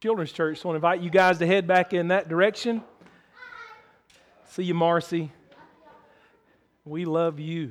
Children's Church. So I want to invite you guys to head back in that direction. See you, Marcy. We love you.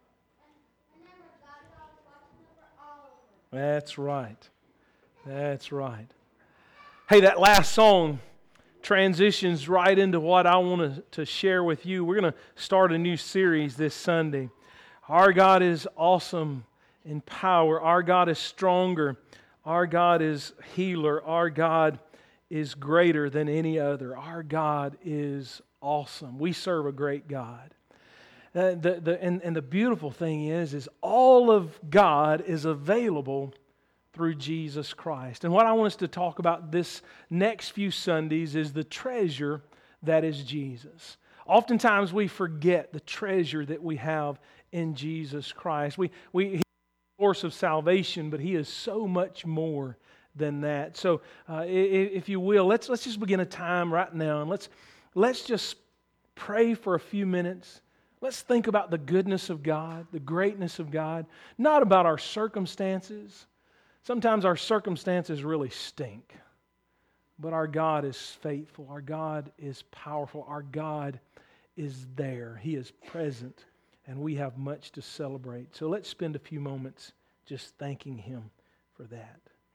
That's right. That's right. Hey, that last song transitions right into what I want to share with you. We're going to start a new series this Sunday. Our God is awesome in power. Our God is stronger. Our God is healer. Our God is greater than any other. Our God is awesome. We serve a great God. And the beautiful thing is all of God is available through Jesus Christ. And what I want us to talk about this next few Sundays is the treasure that is Jesus. Oftentimes we forget the treasure that we have in Jesus Christ. He's the source of salvation, but He is so much more than that. So if you will, let's just begin a time right now, and let's just pray for a few minutes. Let's think about the goodness of God, the greatness of God, not about our circumstances. Sometimes our circumstances really stink, but our God is faithful. Our God is powerful. Our God is there. He is present, and we have much to celebrate. So let's spend a few moments just thanking Him for that.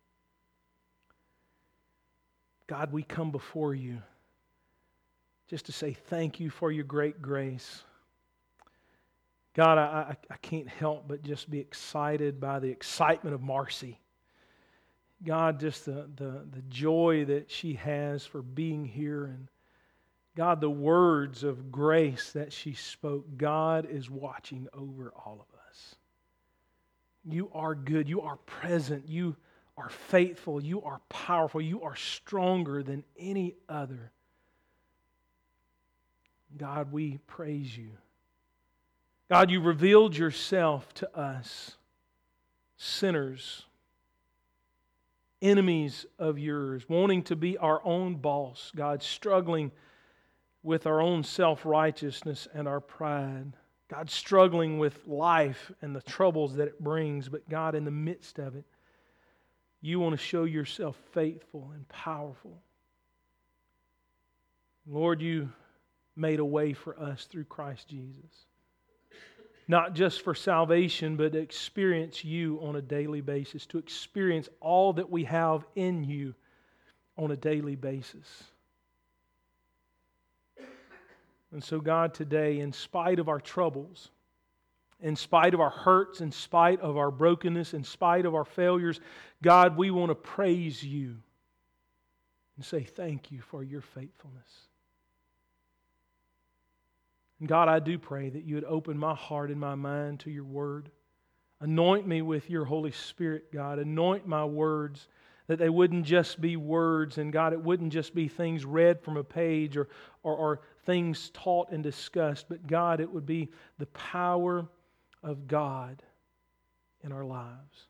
God, we come before You just to say thank You for Your great grace. God, I can't help but just be excited by the excitement of Marcy. God, just the joy that she has for being here, and God, the words of grace that she spoke. God is watching over all of us. You are good. You are present. You are faithful. You are powerful. You are stronger than any other. God, we praise You. God, You revealed Yourself to us, sinners, enemies of Yours, wanting to be our own boss, God, struggling with our own self-righteousness and our pride. God, struggling with life and the troubles that it brings, but God, in the midst of it, You want to show Yourself faithful and powerful. Lord, You made a way for us through Christ Jesus. Not just for salvation, but to experience You on a daily basis, to experience all that we have in You on a daily basis. And so God, today, in spite of our troubles, in spite of our hurts, in spite of our brokenness, in spite of our failures, God, we want to praise You and say thank You for Your faithfulness. And God, I do pray that You would open my heart and my mind to Your Word. Anoint me with Your Holy Spirit, God. Anoint my words, that they wouldn't just be words, and God, it wouldn't just be things read from a page or things taught and discussed, but God, it would be the power of God in our lives.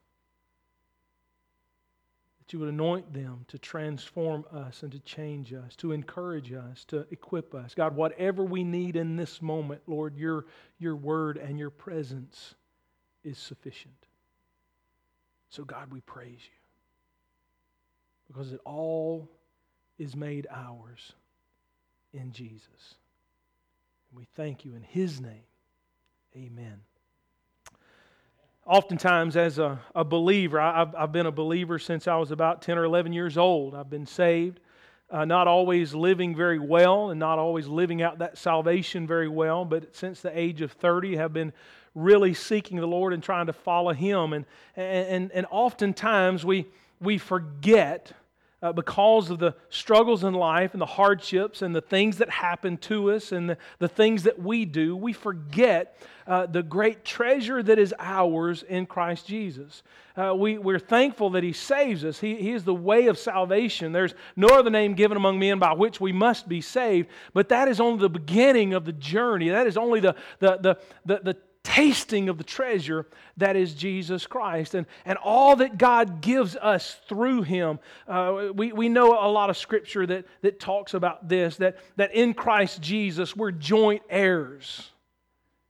That You would anoint them to transform us and to change us, to encourage us, to equip us. God, whatever we need in this moment, Lord, Your Word and Your presence is sufficient. So God, we praise You, because it all is made ours in Jesus. And we thank You in His name. Amen. Oftentimes as a believer, I've been a believer since I was about 10 or 11 years old. I've been saved, not always living very well and not always living out that salvation very well, but since the age of 30 have been really seeking the Lord and trying to follow Him. And oftentimes we forget, because of the struggles in life and the hardships and the things that happen to us and the things that we do, we forget the great treasure that is ours in Christ Jesus. We're thankful that He saves us. He is the way of salvation. There's no other name given among men by which we must be saved, but that is only the beginning of the journey. That is only the tasting of the treasure that is Jesus Christ, and all that God gives us through Him. We know a lot of Scripture that talks about this, that in Christ Jesus we're joint heirs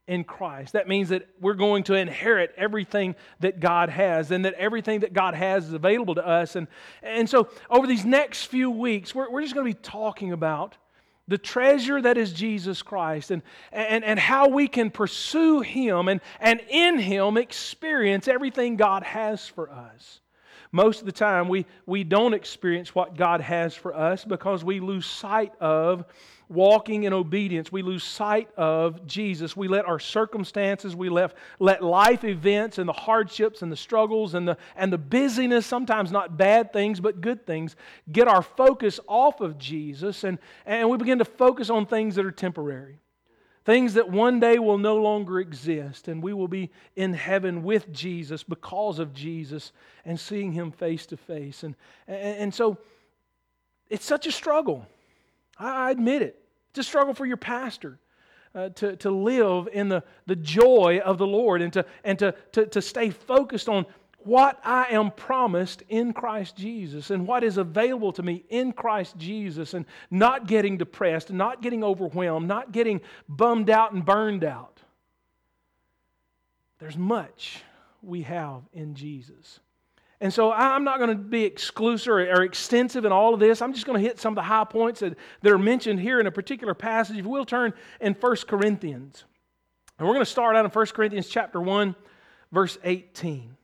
in Christ. That means that we're going to inherit everything that God has, and that everything that God has is available to us. And so over these next few weeks, we're just going to be talking about the treasure that is Jesus Christ, and how we can pursue Him and in Him experience everything God has for us. Most of the time, we don't experience what God has for us because we lose sight of walking in obedience. We lose sight of Jesus. We let our circumstances, we let life events and the hardships and the struggles and the busyness, sometimes not bad things but good things, get our focus off of Jesus, and we begin to focus on things that are temporary. Things that one day will no longer exist, and we will be in heaven with Jesus because of Jesus and seeing Him face to face. And so it's such a struggle. I admit it. It's a struggle for your pastor to live in the joy of the Lord and to stay focused on what I am promised in Christ Jesus and what is available to me in Christ Jesus, and not getting depressed, not getting overwhelmed, not getting bummed out and burned out. There's much we have in Jesus. And so I'm not going to be exclusive or extensive in all of this. I'm just going to hit some of the high points that are mentioned here in a particular passage. If we'll turn in 1 Corinthians. And we're going to start out in 1 Corinthians chapter 1, verse 18.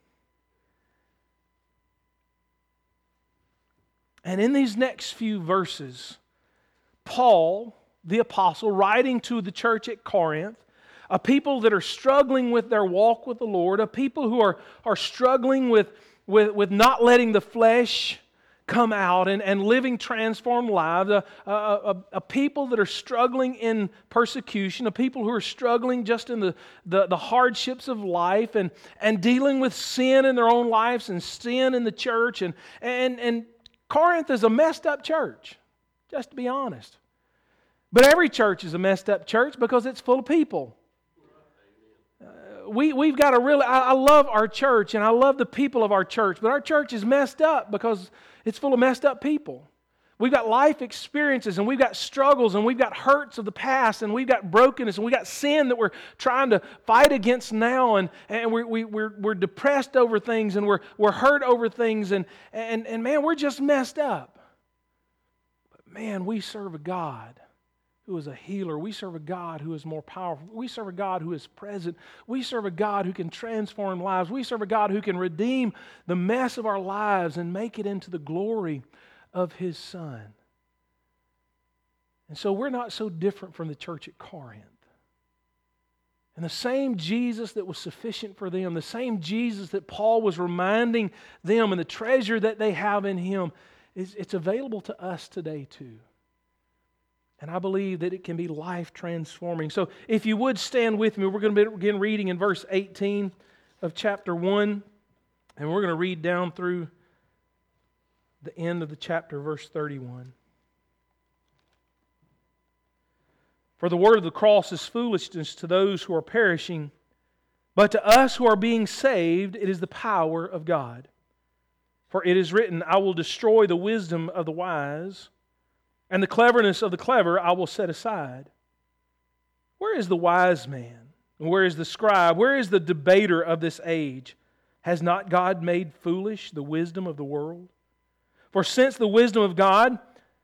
And in these next few verses, Paul, the apostle, writing to the church at Corinth, a people that are struggling with their walk with the Lord, a people who are struggling with not letting the flesh come out and living transformed lives, a people that are struggling in persecution, a people who are struggling just in the hardships of life and dealing with sin in their own lives and sin in the church. And Corinth is a messed up church, just to be honest. But every church is a messed up church because it's full of people. We've got I love our church and I love the people of our church, but our church is messed up because it's full of messed up people. We've got life experiences and we've got struggles and we've got hurts of the past and we've got brokenness and we've got sin that we're trying to fight against now, and we're depressed over things and we're hurt over things and man, we're just messed up. But man, we serve a God who is a healer. We serve a God who is more powerful. We serve a God who is present. We serve a God who can transform lives. We serve a God who can redeem the mess of our lives and make it into the glory of His Son. And so we're not so different from the church at Corinth. And the same Jesus that was sufficient for them, the same Jesus that Paul was reminding them and the treasure that they have in Him, it's available to us today too. And I believe that it can be life-transforming. So if you would stand with me, we're going to begin reading in verse 18 of chapter 1. And we're going to read down through the end of the chapter, verse 31. For the word of the cross is foolishness to those who are perishing, but to us who are being saved, it is the power of God. For it is written, I will destroy the wisdom of the wise, and the cleverness of the clever I will set aside. Where is the wise man? And where is the scribe? Where is the debater of this age? Has not God made foolish the wisdom of the world? For since in the wisdom of God,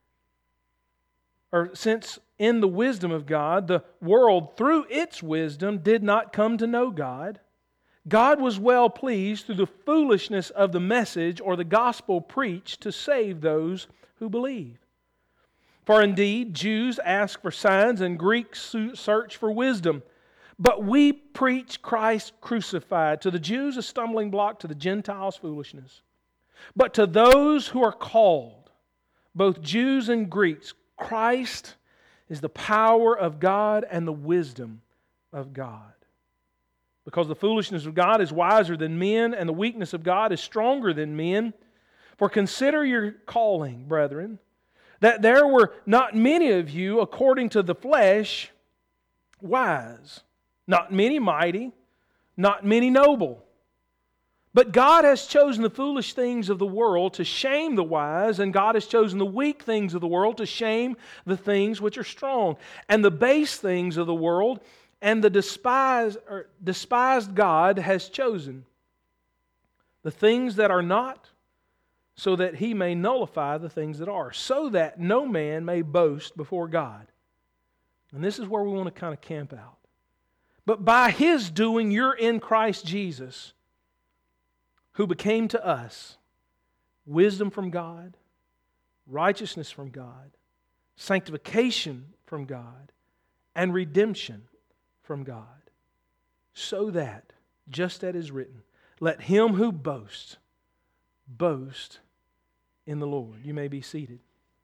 the world through its wisdom did not come to know God, God was well pleased through the foolishness of the message or the gospel preached to save those who believe. For indeed, Jews ask for signs and Greeks search for wisdom. But we preach Christ crucified, to the Jews a stumbling block, to the Gentiles foolishness. But to those who are called, both Jews and Greeks, Christ is the power of God and the wisdom of God. Because the foolishness of God is wiser than men, and the weakness of God is stronger than men. For consider your calling, brethren, that there were not many of you according to the flesh wise, not many mighty, not many noble. But God has chosen the foolish things of the world to shame the wise, and God has chosen the weak things of the world to shame the things which are strong, and the base things of the world and the despised God has chosen the things that are not, so that He may nullify the things that are, so that no man may boast before God. And this is where we want to kind of camp out. But by His doing, you're in Christ Jesus, who became to us wisdom from God, righteousness from God, sanctification from God, and redemption from God. So that, just as it is written, let him who boasts, boast in the Lord. You may be seated.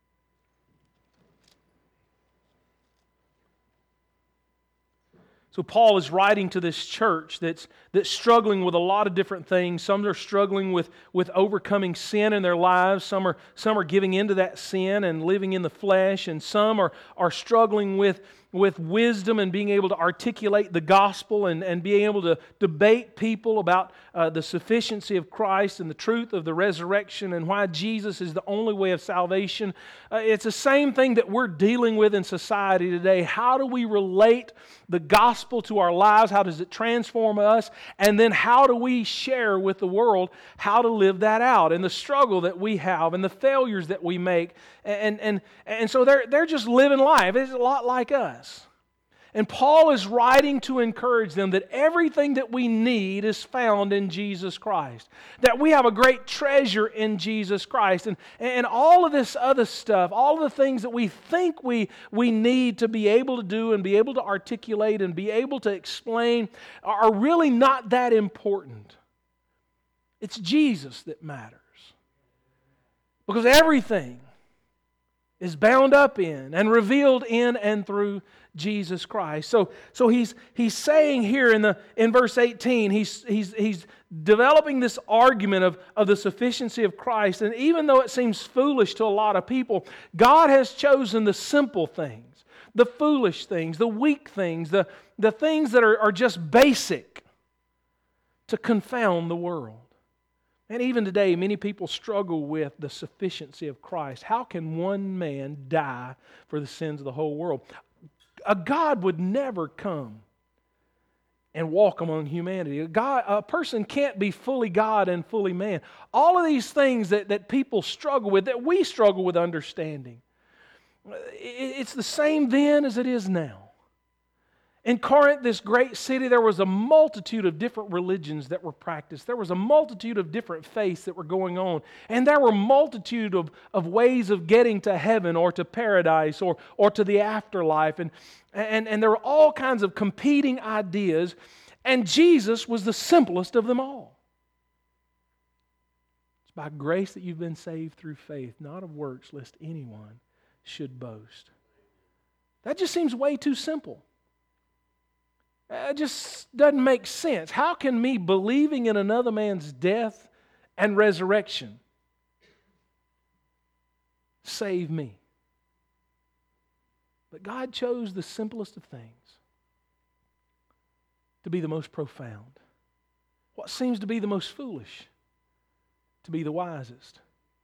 So Paul is writing to this church that's struggling with a lot of different things. Some are struggling with overcoming sin in their lives. Some are giving into that sin and living in the flesh. And some are struggling with wisdom and being able to articulate the gospel and being able to debate people about the sufficiency of Christ and the truth of the resurrection and why Jesus is the only way of salvation. It's the same thing that we're dealing with in society today. How do we relate the gospel to our lives? How does it transform us? And then how do we share with the world how to live that out, and the struggle that we have and the failures that we make? And so they're just living life. It's a lot like us. And Paul is writing to encourage them that everything that we need is found in Jesus Christ. That we have a great treasure in Jesus Christ. And all of this other stuff, all of the things that we think we need to be able to do and be able to articulate and be able to explain are really not that important. It's Jesus that matters. Because everything is bound up in and revealed in and through Jesus Christ. So he's saying here in verse 18, he's developing this argument of the sufficiency of Christ. And even though it seems foolish to a lot of people, God has chosen the simple things, the foolish things, the weak things, the things that are just basic to confound the world. And even today, many people struggle with the sufficiency of Christ. How can one man die for the sins of the whole world? A God would never come and walk among humanity. A person can't be fully God and fully man. All of these things that people struggle with, that we struggle with understanding, it's the same then as it is now. In Corinth, this great city, there was a multitude of different religions that were practiced. There was a multitude of different faiths that were going on. And there were a multitude of ways of getting to heaven or to paradise or to the afterlife. And there were all kinds of competing ideas. And Jesus was the simplest of them all. It's by grace that you've been saved through faith, not of works, lest anyone should boast. That just seems way too simple. It just doesn't make sense. How can me believing in another man's death and resurrection save me? But God chose the simplest of things to be the most profound. What seems to be the most foolish to be the wisest.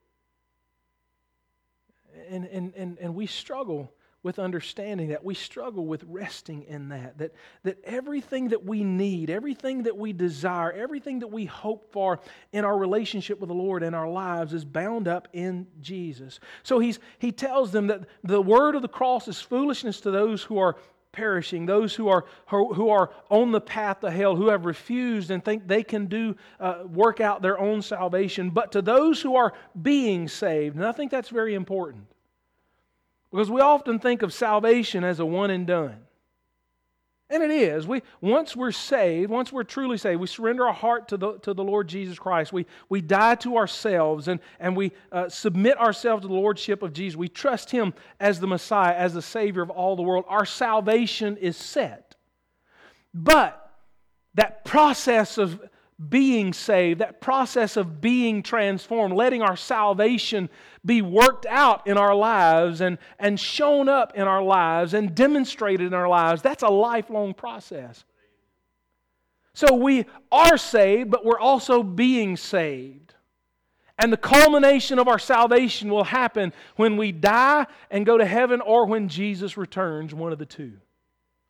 And we struggle with understanding that. We struggle with resting in that everything that we need, everything that we desire, everything that we hope for in our relationship with the Lord and our lives is bound up in Jesus. So he tells them that the word of the cross is foolishness to those who are perishing, those who are on the path to hell, who have refused and think they can work out their own salvation. But to those who are being saved, and I think that's very important. Because we often think of salvation as a one and done. And it is. Once we're saved, once we're truly saved, we surrender our heart to the Lord Jesus Christ. We die to ourselves and we submit ourselves to the Lordship of Jesus. We trust Him as the Messiah, as the Savior of all the world. Our salvation is set. But that process of being saved, that process of being transformed, letting our salvation be worked out in our lives and shown up in our lives and demonstrated in our lives, that's a lifelong process. So we are saved, but we're also being saved. And the culmination of our salvation will happen when we die and go to heaven or when Jesus returns, one of the two.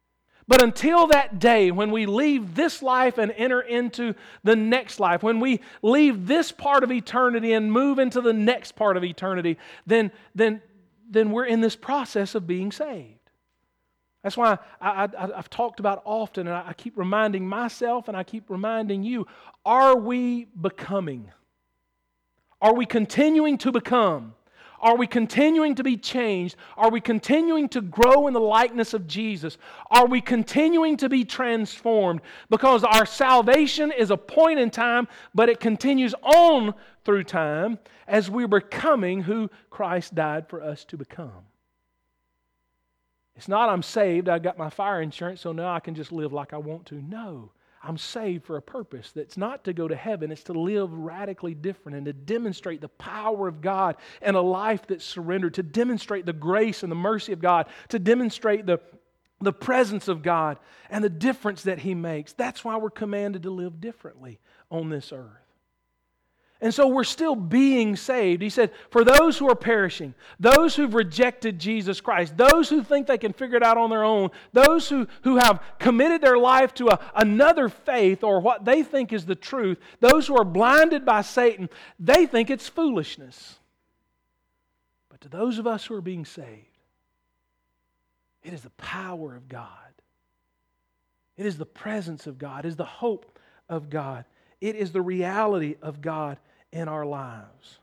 But until that day when we leave this life and enter into the next life, when we leave this part of eternity and move into the next part of eternity, then we're in this process of being saved. That's why I've talked about often, and I keep reminding myself and I keep reminding you, are we becoming? Are we continuing to become? Are we continuing to be changed? Are we continuing to grow in the likeness of Jesus? Are we continuing to be transformed? Because our salvation is a point in time, but it continues on through time as we're becoming who Christ died for us to become. It's not I'm saved, I got my fire insurance, so now I can just live like I want to. No. I'm saved for a purpose that's not to go to heaven, it's to live radically different and to demonstrate the power of God and a life that's surrendered, to demonstrate the grace and the mercy of God, to demonstrate the presence of God and the difference that He makes. That's why we're commanded to live differently on this earth. And so we're still being saved. He said, for those who are perishing, those who've rejected Jesus Christ, those who think they can figure it out on their own, those who have committed their life to another faith or what they think is the truth, those who are blinded by Satan, they think it's foolishness. But to those of us who are being saved, it is the power of God. It is the presence of God. It is the hope of God. It is the reality of God in our lives.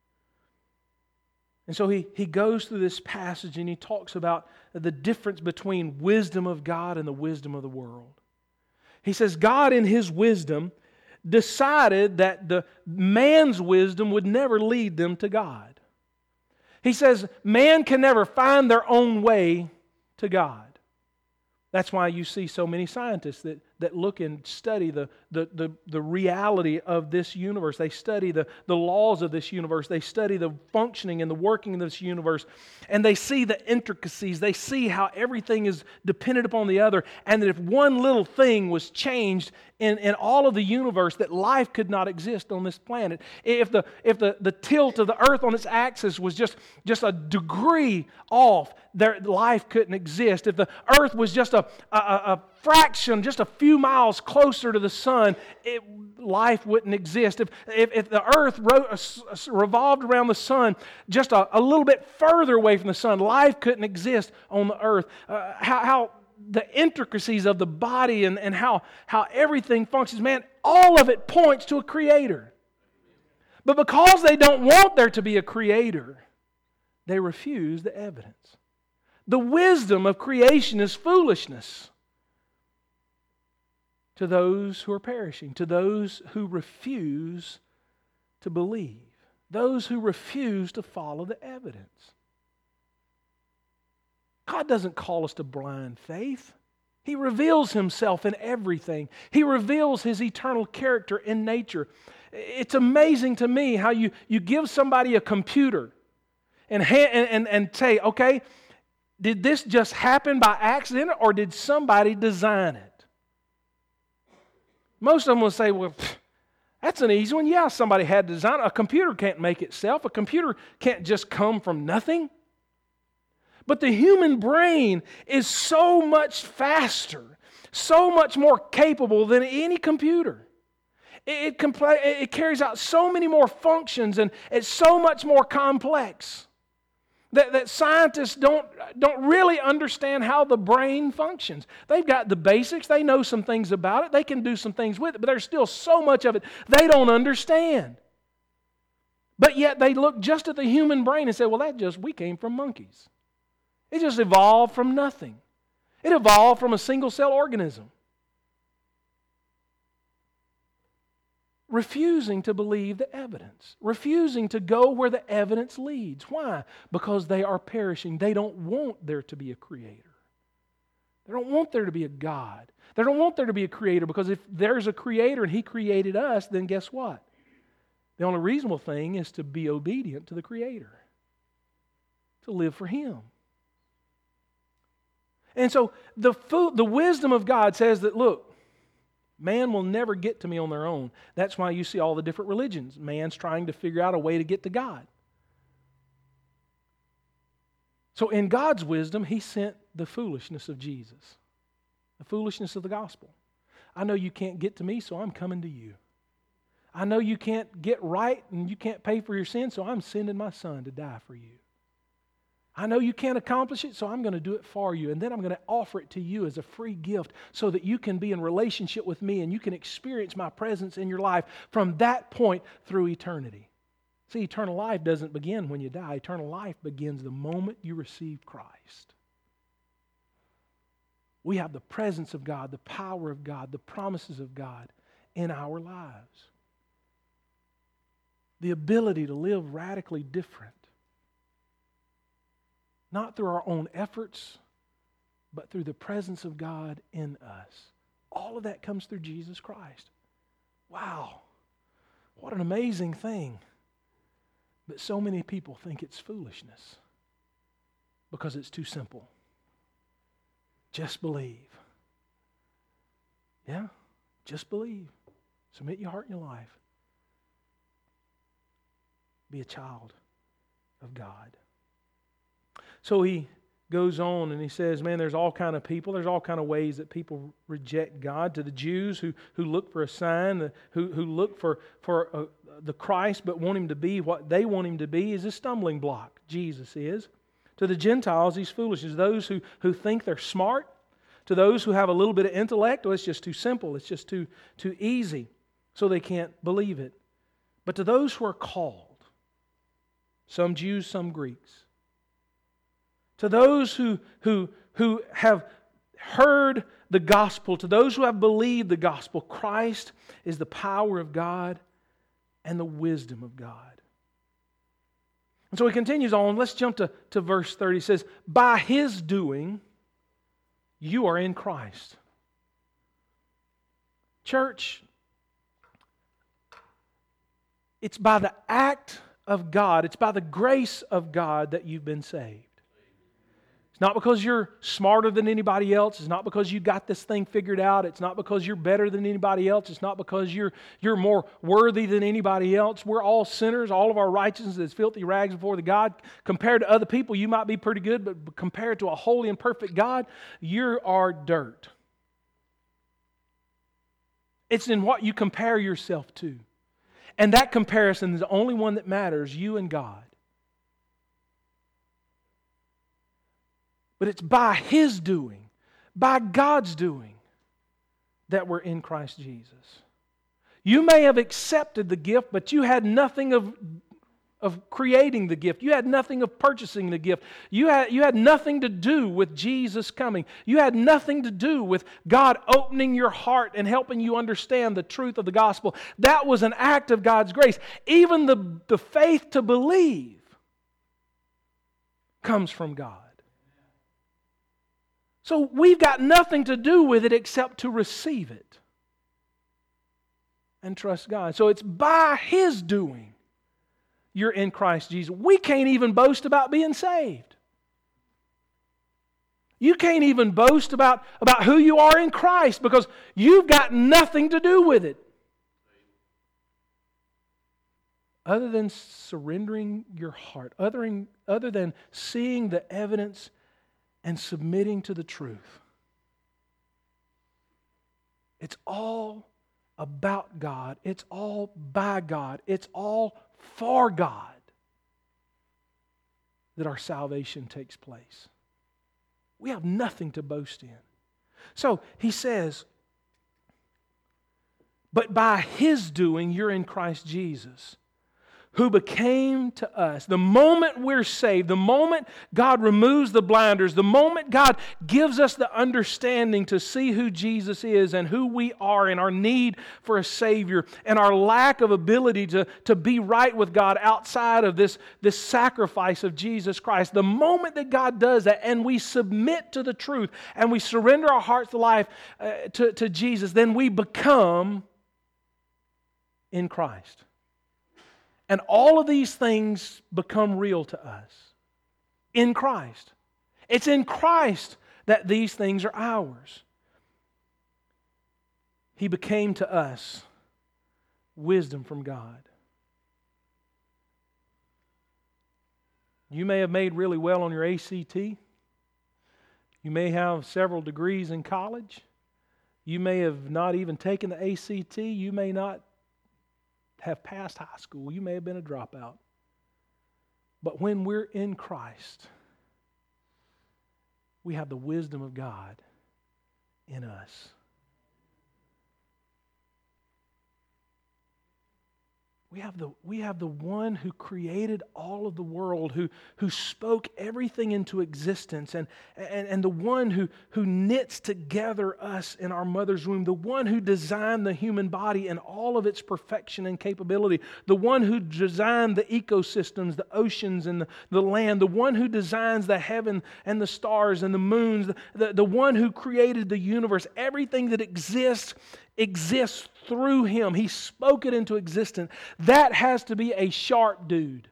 And so he goes through this passage and he talks about the difference between wisdom of God and the wisdom of the world. He says God in His wisdom decided that the man's wisdom would never lead them to God. He says man can never find their own way to God. That's why you see so many scientists that look and study the reality of this universe. They study the laws of this universe. They study the functioning and the working of this universe. And they see the intricacies. They see how everything is dependent upon the other. And that if one little thing was changed in all of the universe, that life could not exist on this planet. If the tilt of the earth on its axis was just a degree off, life couldn't exist. If the earth was just a fraction, just a few miles closer to the sun, life wouldn't exist. If the earth revolved around the sun just a little bit further away from the sun, life couldn't exist on the earth. How the intricacies of the body and how everything functions, man, all of it points to a creator. But because they don't want there to be a creator, they refuse the evidence. The wisdom of creation is foolishness to those who are perishing, to those who refuse to believe, those who refuse to follow the evidence. God doesn't call us to blind faith. He reveals Himself in everything. He reveals His eternal character in nature. It's amazing to me how you give somebody a computer and say, okay, did this just happen by accident or did somebody design it? Most of them will say, well, that's an easy one. Yeah, somebody had to design it. A computer can't make itself. A computer can't just come from nothing. But the human brain is so much faster, so much more capable than any computer. It carries out so many more functions and it's so much more complex that scientists don't really understand how the brain functions. They've got the basics, they know some things about it, they can do some things with it, but there's still so much of it they don't understand. But yet they look just at the human brain and say, well, we came from monkeys. It just evolved from nothing. It evolved from a single-cell organism. Refusing to believe the evidence. Refusing to go where the evidence leads. Why? Because they are perishing. They don't want there to be a creator. They don't want there to be a God. They don't want there to be a creator because if there's a creator and He created us, then guess what? The only reasonable thing is to be obedient to the creator. To live for Him. And so the wisdom of God says that, look, man will never get to me on their own. That's why you see all the different religions. Man's trying to figure out a way to get to God. So in God's wisdom, He sent the foolishness of Jesus. The foolishness of the gospel. I know you can't get to me, so I'm coming to you. I know you can't get right and you can't pay for your sin, so I'm sending my Son to die for you. I know you can't accomplish it, so I'm going to do it for you. And then I'm going to offer it to you as a free gift so that you can be in relationship with me and you can experience my presence in your life from that point through eternity. See, eternal life doesn't begin when you die. Eternal life begins the moment you receive Christ. We have the presence of God, the power of God, the promises of God in our lives. The ability to live radically different. Not through our own efforts, but through the presence of God in us. All of that comes through Jesus Christ. Wow, what an amazing thing. But so many people think it's foolishness because it's too simple. Just believe. Yeah, just believe. Submit your heart and your life. Be a child of God. So he goes on and he says, man, there's all kind of people. There's all kind of ways that people reject God. To the Jews who look for a sign, who look for the Christ but want Him to be what they want Him to be, is a stumbling block. Jesus is. To the Gentiles, He's foolishness. Those who think they're smart. To those who have a little bit of intellect, well, it's just too simple. It's just too easy. So they can't believe it. But to those who are called, some Jews, some Greeks, to those who have heard the gospel, to those who have believed the gospel, Christ is the power of God and the wisdom of God. And so he continues on. Let's jump to verse 30. He says, by His doing, you are in Christ. Church, it's by the act of God, it's by the grace of God that you've been saved. It's not because you're smarter than anybody else. It's not because you got this thing figured out. It's not because you're better than anybody else. It's not because you're more worthy than anybody else. We're all sinners. All of our righteousness is filthy rags before the God. Compared to other people, you might be pretty good, but compared to a holy and perfect God, you are dirt. It's in what you compare yourself to. And that comparison is the only one that matters, you and God. But it's by His doing, by God's doing, that we're in Christ Jesus. You may have accepted the gift, but you had nothing of creating the gift. You had nothing of purchasing the gift. You had nothing to do with Jesus coming. You had nothing to do with God opening your heart and helping you understand the truth of the gospel. That was an act of God's grace. Even the faith to believe comes from God. So we've got nothing to do with it except to receive it and trust God. So it's by His doing you're in Christ Jesus. We can't even boast about being saved. You can't even boast about who you are in Christ because you've got nothing to do with it. Other than surrendering your heart, other than seeing the evidence and submitting to the truth. It's all about God. It's all by God. It's all for God that our salvation takes place. We have nothing to boast in. So he says, but by His doing, you're in Christ Jesus, who became to us. The moment we're saved, the moment God removes the blinders, the moment God gives us the understanding to see who Jesus is and who we are and our need for a Savior and our lack of ability to be right with God outside of this sacrifice of Jesus Christ, the moment that God does that and we submit to the truth and we surrender our hearts to life to Jesus, then we become in Christ. And all of these things become real to us in Christ. It's in Christ that these things are ours. He became to us wisdom from God. You may have made really well on your ACT. You may have several degrees in college. You may have not even taken the ACT. You may not have passed high school. You may have been a dropout. But when we're in Christ, we have the wisdom of God in us. We have the one who created all of the world, who spoke everything into existence, and the one who knits together us in our mother's womb, the one who designed the human body in all of its perfection and capability, the one who designed the ecosystems, the oceans and the land, the one who designs the heaven and the stars and the moons, the one who created the universe. Everything that exists through Him. He spoke it into existence. That has to be a sharp dude.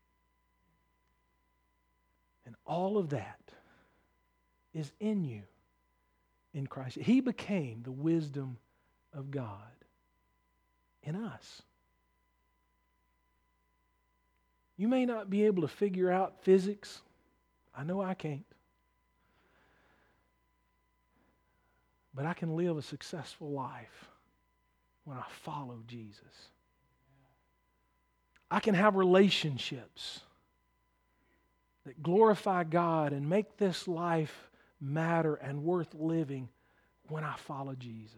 And all of that is in you in Christ. He became the wisdom of God in us. You may not be able to figure out physics. I know I can't. But I can live a successful life when I follow Jesus. I can have relationships that glorify God and make this life matter and worth living when I follow Jesus.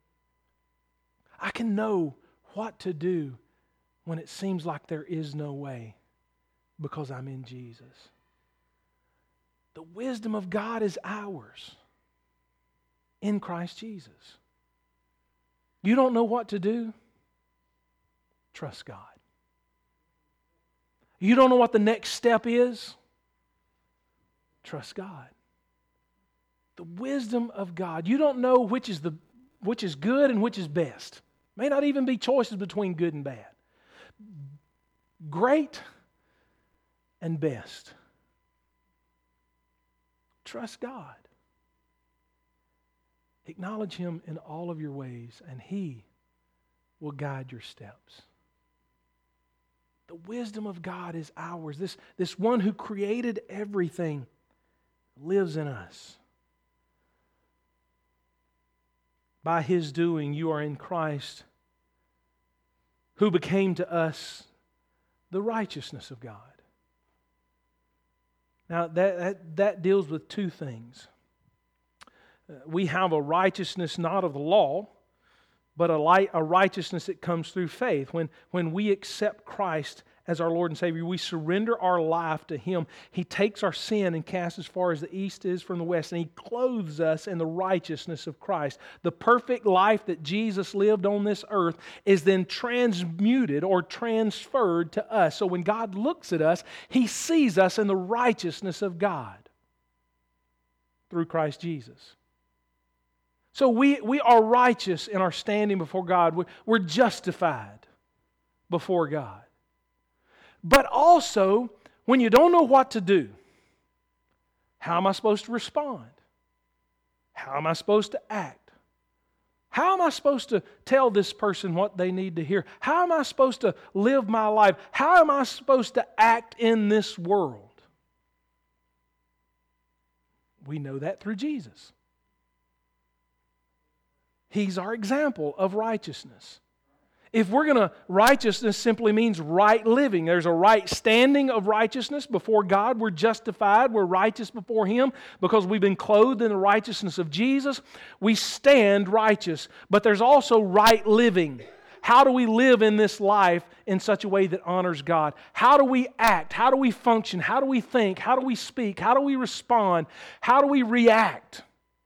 I can know what to do when it seems like there is no way because I'm in Jesus. The wisdom of God is ours in Christ Jesus. You don't know what to do? Trust God. You don't know what the next step is? Trust God. The wisdom of God. You don't know which is good and which is best. May not even be choices between good and bad. Great and best. Trust God. Acknowledge Him in all of your ways, and He will guide your steps. The wisdom of God is ours. This one who created everything lives in us. By His doing, you are in Christ, who became to us the righteousness of God. Now, that deals with two things. We have a righteousness not of the law, but a righteousness that comes through faith. When we accept Christ as our Lord and Savior, we surrender our life to Him. He takes our sin and casts as far as the east is from the west, and He clothes us in the righteousness of Christ. The perfect life that Jesus lived on this earth is then transmuted or transferred to us. So when God looks at us, He sees us in the righteousness of God through Christ Jesus. So we are righteous in our standing before God. We're justified before God. But also, when you don't know what to do, how am I supposed to respond? How am I supposed to act? How am I supposed to tell this person what they need to hear? How am I supposed to live my life? How am I supposed to act in this world? We know that through Jesus. He's our example of righteousness. If we're going to, righteousness simply means right living. There's a right standing of righteousness before God. We're justified. We're righteous before Him because we've been clothed in the righteousness of Jesus. We stand righteous. But there's also right living. How do we live in this life in such a way that honors God? How do we act? How do we function? How do we think? How do we speak? How do we respond? How do we react?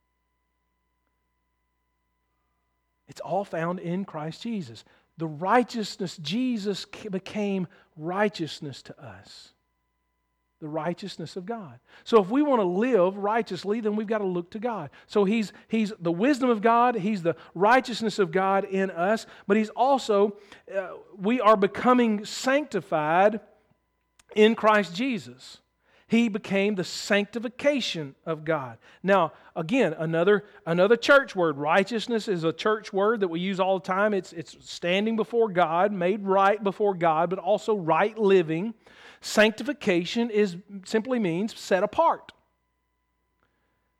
It's all found in Christ Jesus. The righteousness, Jesus became righteousness to us. The righteousness of God. So if we want to live righteously, then we've got to look to God. So He's the wisdom of God, He's the righteousness of God in us, but He's also, we are becoming sanctified in Christ Jesus. He became the sanctification of God. Now, again, another church word. Righteousness is a church word that we use all the time. It's standing before God, made right before God, but also right living. Sanctification simply means set apart.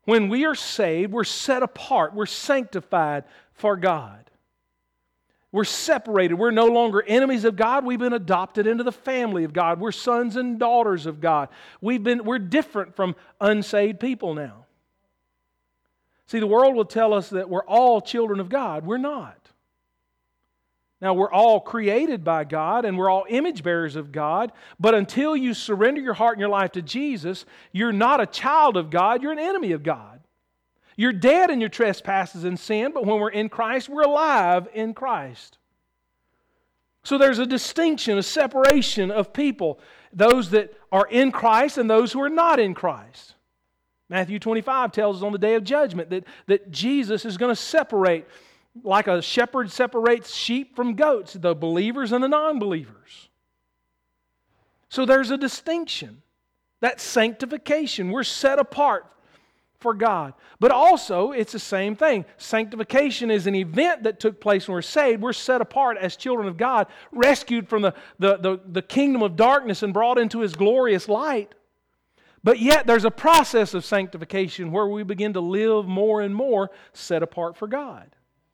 When we are saved, we're set apart, we're sanctified for God. We're separated. We're no longer enemies of God. We've been adopted into the family of God. We're sons and daughters of God. We're different from unsaved people now. See, the world will tell us that we're all children of God. We're not. Now, we're all created by God and we're all image bearers of God, but until you surrender your heart and your life to Jesus, you're not a child of God, you're an enemy of God. You're dead in your trespasses and sin, but when we're in Christ, we're alive in Christ. So there's a distinction, a separation of people, those that are in Christ and those who are not in Christ. Matthew 25 tells us on the day of judgment that Jesus is going to separate, like a shepherd separates sheep from goats, the believers and the non-believers. So there's a distinction. That's sanctification. We're set apart for God. But also, it's the same thing. Sanctification is an event that took place when we're saved. We're set apart as children of God, rescued from the kingdom of darkness and brought into His glorious light. But yet there's a process of sanctification where we begin to live more and more set apart for God.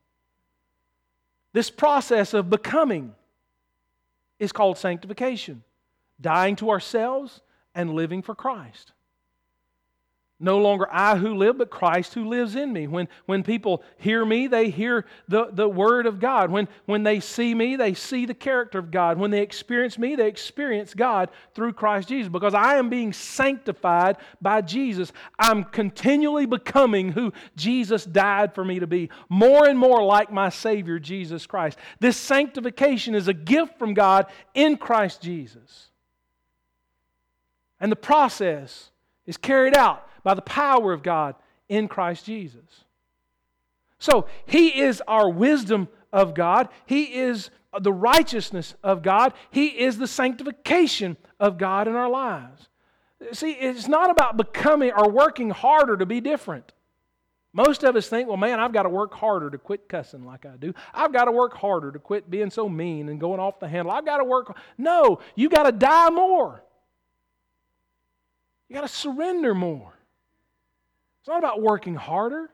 This process of becoming is called sanctification. Dying to ourselves and living for Christ. No longer I who live, but Christ who lives in me. When people hear me, they hear the Word of God. When they see me, they see the character of God. When they experience me, they experience God through Christ Jesus. Because I am being sanctified by Jesus. I'm continually becoming who Jesus died for me to be. More and more like my Savior, Jesus Christ. This sanctification is a gift from God in Christ Jesus. And the process is carried out by the power of God in Christ Jesus. So, He is our wisdom of God. He is the righteousness of God. He is the sanctification of God in our lives. See, it's not about becoming or working harder to be different. Most of us think, well, man, I've got to work harder to quit cussing like I do. I've got to work harder to quit being so mean and going off the handle. I've got to work. No, you've got to die more. You got to surrender more. It's not about working harder.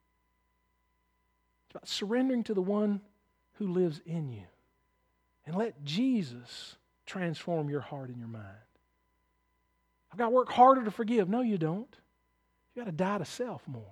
It's about surrendering to the one who lives in you. And let Jesus transform your heart and your mind. I've got to work harder to forgive. No, you don't. You've got to die to self more.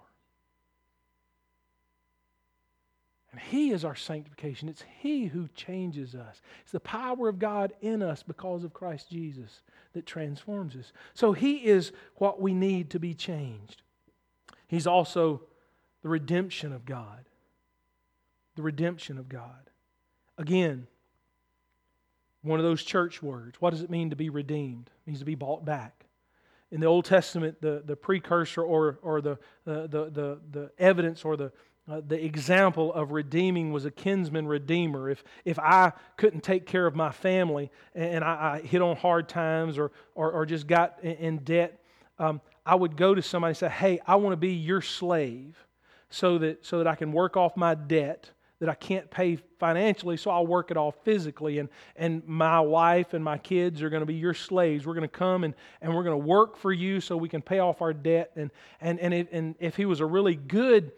And He is our sanctification. It's He who changes us. It's the power of God in us because of Christ Jesus that transforms us. So He is what we need to be changed. He's also the redemption of God. The redemption of God. Again, one of those church words. What does it mean to be redeemed? It means to be bought back. In the Old Testament, the precursor or the evidence or the example of redeeming was a kinsman redeemer. If I couldn't take care of my family and I hit on hard times or just got in debt, I would go to somebody and say, hey, I want to be your slave so that I can work off my debt that I can't pay financially, so I'll work it off physically. And my wife and my kids are going to be your slaves. We're going to come and we're going to work for you so we can pay off our debt. And if he was a really good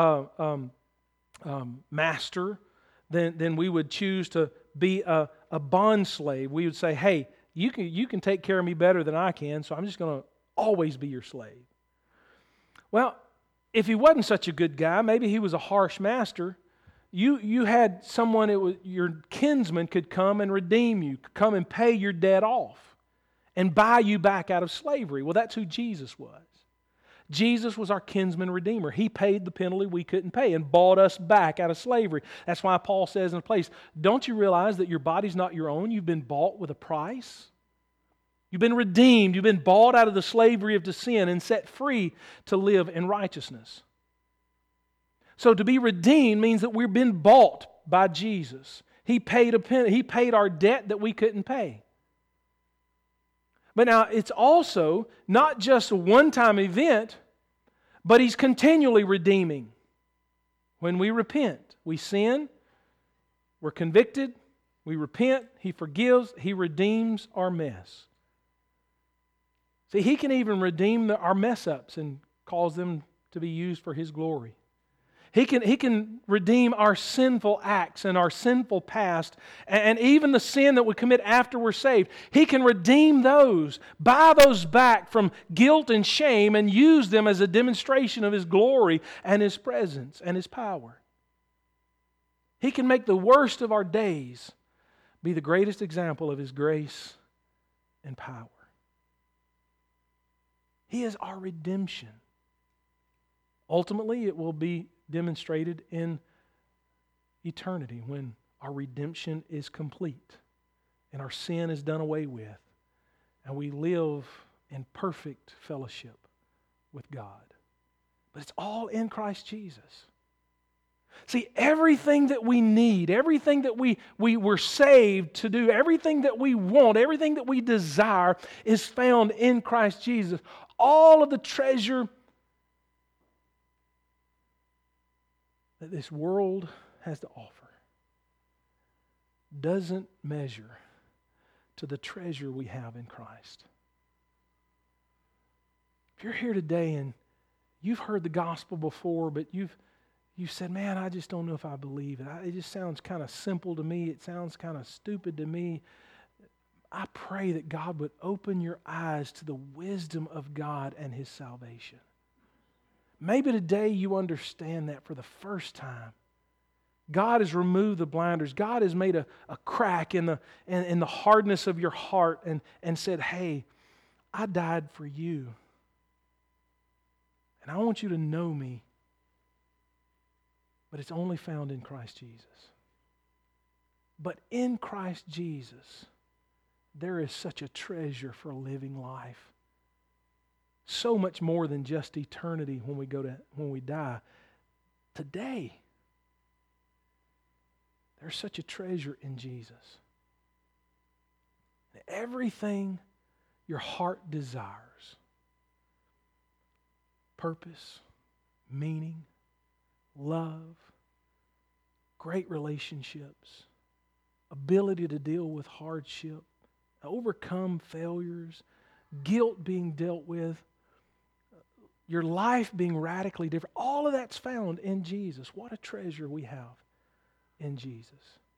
master, then we would choose to be a bond slave. We would say, hey, you can take care of me better than I can, so I'm just going to always be your slave. Well, if he wasn't such a good guy, maybe he was a harsh master, you had someone, your kinsman could come and redeem you, come and pay your debt off and buy you back out of slavery. Well, that's who Jesus was. Jesus was our kinsman redeemer. He paid the penalty we couldn't pay and bought us back out of slavery. That's why Paul says in a place, don't you realize that your body's not your own? You've been bought with a price. You've been redeemed. You've been bought out of the slavery of sin and set free to live in righteousness. So to be redeemed means that we've been bought by Jesus. He paid our debt that we couldn't pay. But now it's also not just a one-time event, but He's continually redeeming. When we repent, we sin, we're convicted, we repent, He forgives, He redeems our mess. See, He can even redeem our mess-ups and cause them to be used for His glory. He can redeem our sinful acts and our sinful past, and even the sin that we commit after we're saved. He can redeem those, buy those back from guilt and shame, and use them as a demonstration of His glory and His presence and His power. He can make the worst of our days be the greatest example of His grace and power. He is our redemption. Ultimately, it will be demonstrated in eternity when our redemption is complete and our sin is done away with and we live in perfect fellowship with God. But it's all in Christ Jesus. See, everything that we need, everything that we were saved to do, everything that we want, everything that we desire is found in Christ Jesus. All of the treasure that this world has to offer doesn't measure to the treasure we have in Christ. If you're here today and you've heard the gospel before, but you've said, man, I just don't know if I believe it. It just sounds kind of simple to me. It sounds kind of stupid to me. I pray that God would open your eyes to the wisdom of God and His salvation. Maybe today you understand that for the first time. God has removed the blinders. God has made a crack in the hardness of your heart and said, hey, I died for you. And I want you to know me. But it's only found in Christ Jesus. But in Christ Jesus, there is such a treasure for living life. So much more than just eternity when we die. Today, there's such a treasure in Jesus. Everything your heart desires, purpose, meaning, love, great relationships, ability to deal with hardship, overcome failures, guilt being dealt with, your life being radically different. All of that's found in Jesus. What a treasure we have in Jesus.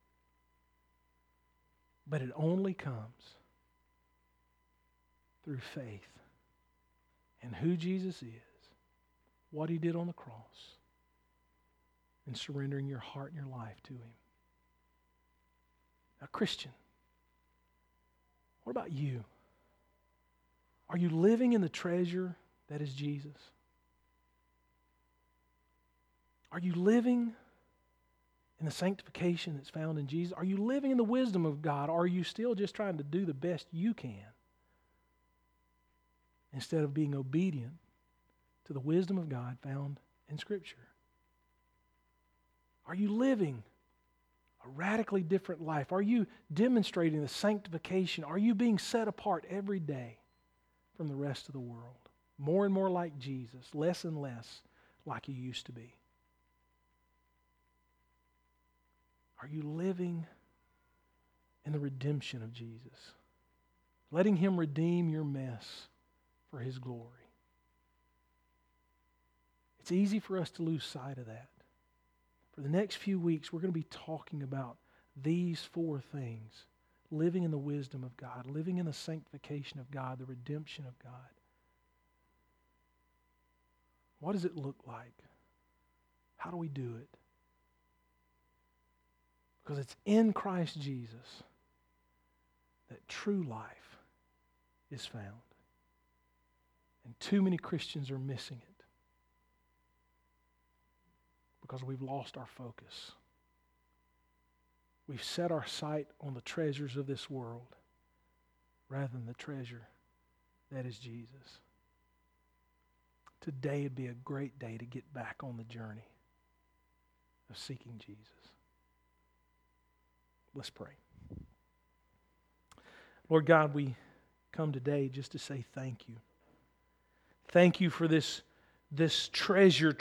But it only comes through faith in who Jesus is, what He did on the cross, and surrendering your heart and your life to Him. Now, Christian, what about you? Are you living in the treasure that is Jesus? Are you living in the sanctification that's found in Jesus? Are you living in the wisdom of God? Or are you still just trying to do the best you can instead of being obedient to the wisdom of God found in Scripture? Are you living a radically different life? Are you demonstrating the sanctification? Are you being set apart every day from the rest of the world? More and more like Jesus, less and less like you used to be. Are you living in the redemption of Jesus? Letting Him redeem your mess for His glory. It's easy for us to lose sight of that. For the next few weeks, we're going to be talking about these four things. Living in the wisdom of God, living in the sanctification of God, the redemption of God. What does it look like? How do we do it? Because it's in Christ Jesus that true life is found. And too many Christians are missing it because we've lost our focus. We've set our sight on the treasures of this world rather than the treasure that is Jesus. Today would be a great day to get back on the journey of seeking Jesus. Let's pray. Lord God, we come today just to say thank you. Thank you for this treasure